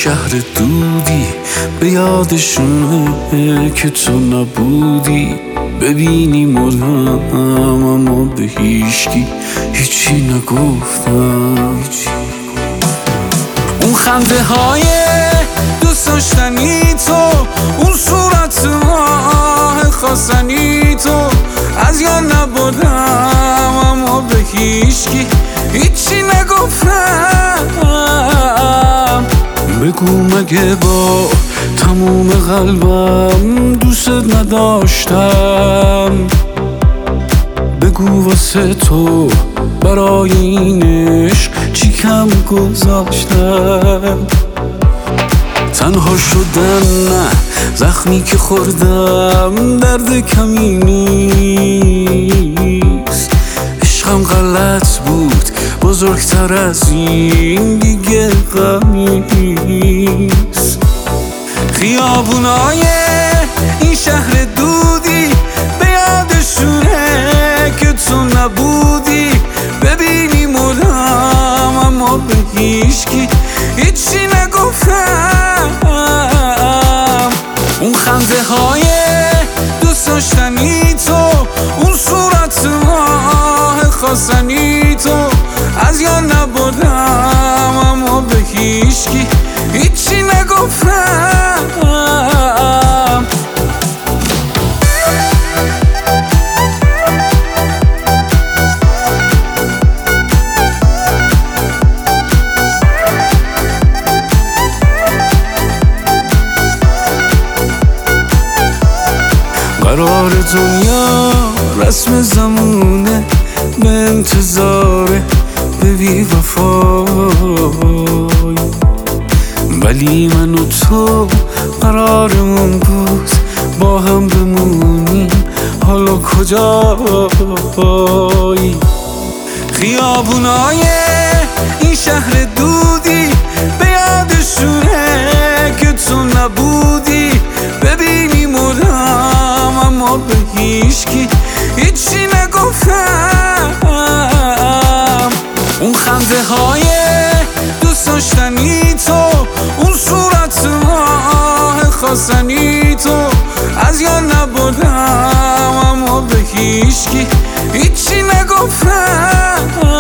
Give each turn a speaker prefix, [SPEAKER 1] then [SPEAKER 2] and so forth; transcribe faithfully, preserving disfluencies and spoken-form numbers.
[SPEAKER 1] شهر دودی به یادشونه که تو نبودی. ببینی مردم اما به هیچکی هیچی نگفتم. اون خنده های دوست داشتنی تو، اون صورت ماه خواستنی تو، از یاد نبردم اما به هیچکی هیچی نگفتم. بگو مگه با تموم قلبم دوست نداشتم؟ بگو واسه تو برای این عشق چی کم گذاشتم؟ تنها شدن نه، زخمی که خوردم درد کمی نیست. عشقم غلط بود، بزرگتر از این دیگه غمی نیست. خیابونای این شهر دودی به یادشونه که تو نبودی. ببینی مردم اما به هیچکی هیچی نگفتم. اون خنده های دوست داشتنی تو، اون صورت ماه خواستنی تو، از یاد نبردم اما به هیچکی هیچی نگفتم. قرار دنیا رسم زمونه، به انتظاره به بی وفای. ولی من و تو قرارمون بود با هم بمونیم، حالا کجایی؟ خیابونای این شهر دودی به یادشونه که تو نبودی. ببینی مردم اما به هیچکی هیچی نگفتم. اون خنده های دوست داشتنی تو، اون صورت ماه خواستنی تو، از یاد نبردم اما به هیچکی هیچی نگفتم.